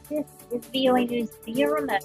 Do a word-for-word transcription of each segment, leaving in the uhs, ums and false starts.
This is V O A News via remote.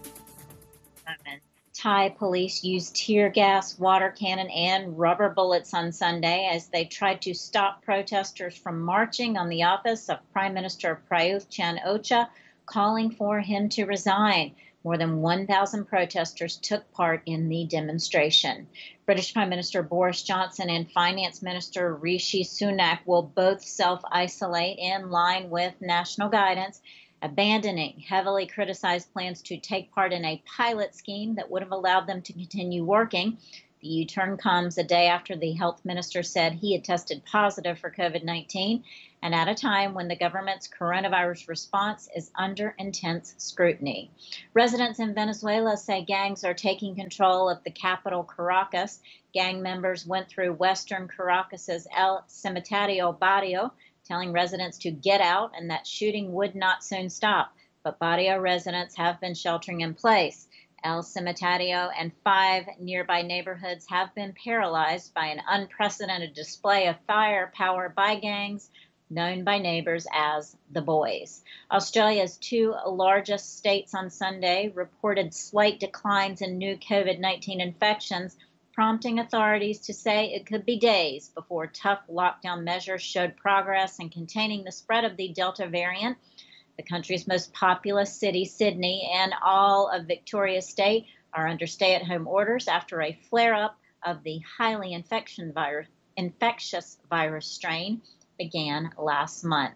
Thai police used tear gas, water cannon, and rubber bullets on Sunday as they tried to stop protesters from marching on the office of Prime Minister Prayuth Chan-ocha, calling for him to resign. More than one thousand protesters took part in the demonstration. British Prime Minister Boris Johnson and Finance Minister Rishi Sunak will both self-isolate in line with national guidance, abandoning heavily criticized plans to take part in a pilot scheme that would have allowed them to continue working. The U-turn comes a day after the health minister said he had tested positive for COVID nineteen, and at a time when the government's coronavirus response is under intense scrutiny. Residents in Venezuela say gangs are taking control of the capital, Caracas. Gang members went through western Caracas's El Cementerio barrio, telling residents to get out and that shooting would not soon stop. But barrio residents have been sheltering in place. El Cementerio and five nearby neighborhoods have been paralyzed by an unprecedented display of firepower by gangs known by neighbors as the Boys. Australia's two largest states on Sunday reported slight declines in new COVID nineteen infections, prompting authorities to say it could be days before tough lockdown measures showed progress in containing the spread of the Delta variant. The country's most populous city, Sydney, and all of Victoria State are under stay-at-home orders after a flare-up of the highly infection virus, infectious virus strain began last month.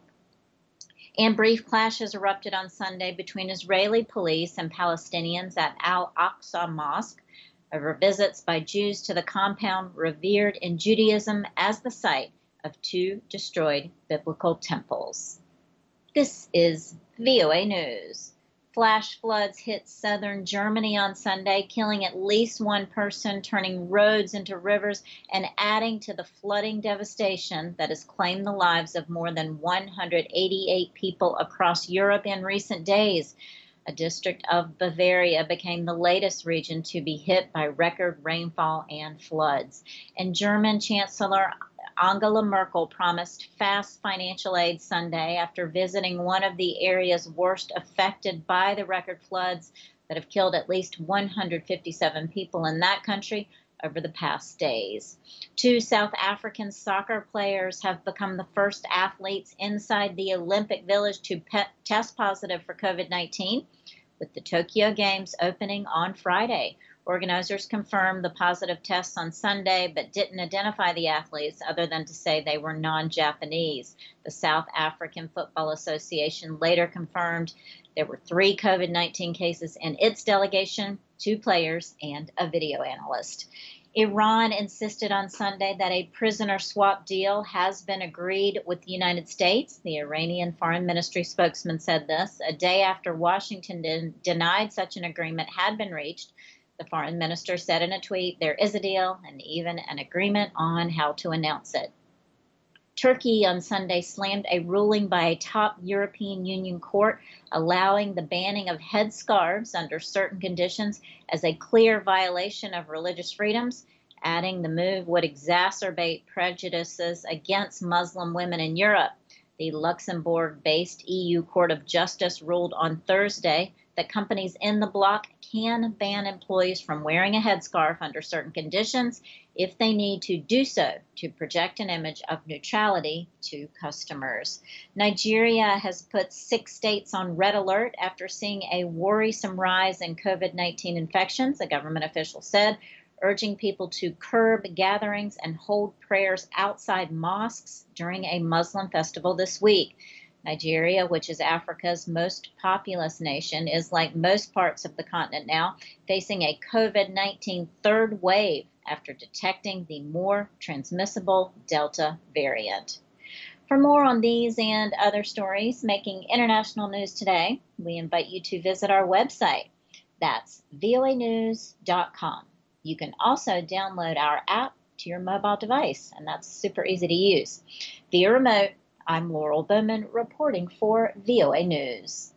And brief clashes erupted on Sunday between Israeli police and Palestinians at Al-Aqsa Mosque over visits by Jews to the compound revered in Judaism as the site of two destroyed biblical temples. This is V O A News. Flash floods hit southern Germany on Sunday, killing at least one person, turning roads into rivers, and adding to the flooding devastation that has claimed the lives of more than one hundred eighty-eight people across Europe in recent days. A district of Bavaria became the latest region to be hit by record rainfall and floods. And German Chancellor Angela Merkel promised fast financial aid Sunday after visiting one of the areas worst affected by the record floods that have killed at least one hundred fifty-seven people in that country over the past days. Two South African soccer players have become the first athletes inside the Olympic Village to pe- test positive for COVID nineteen, with the Tokyo Games opening on Friday. Organizers confirmed the positive tests on Sunday, but didn't identify the athletes other than to say they were non-Japanese. The South African Football Association later confirmed there were three COVID nineteen cases in its delegation, two players, and a video analyst. Iran insisted on Sunday that a prisoner swap deal has been agreed with the United States. The Iranian Foreign Ministry spokesman said this a day after Washington de- denied such an agreement had been reached. The foreign minister said in a tweet, there is a deal and even an agreement on how to announce it. Turkey on Sunday slammed a ruling by a top European Union court allowing the banning of headscarves under certain conditions as a clear violation of religious freedoms, adding the move would exacerbate prejudices against Muslim women in Europe. The Luxembourg-based E U Court of Justice ruled on Thursday that companies in the bloc can ban employees from wearing a headscarf under certain conditions if they need to do so to project an image of neutrality to customers. Nigeria has put six states on red alert after seeing a worrisome rise in COVID nineteen infections, a government official said, urging people to curb gatherings and hold prayers outside mosques during a Muslim festival this week. Nigeria, which is Africa's most populous nation, is like most parts of the continent now, facing a COVID nineteen third wave after detecting the more transmissible Delta variant. For more on these and other stories making international news today, we invite you to visit our website. That's V O A news dot com. You can also download our app to your mobile device, and that's super easy to use. Via remote, I'm Laurel Bowman reporting for V O A News.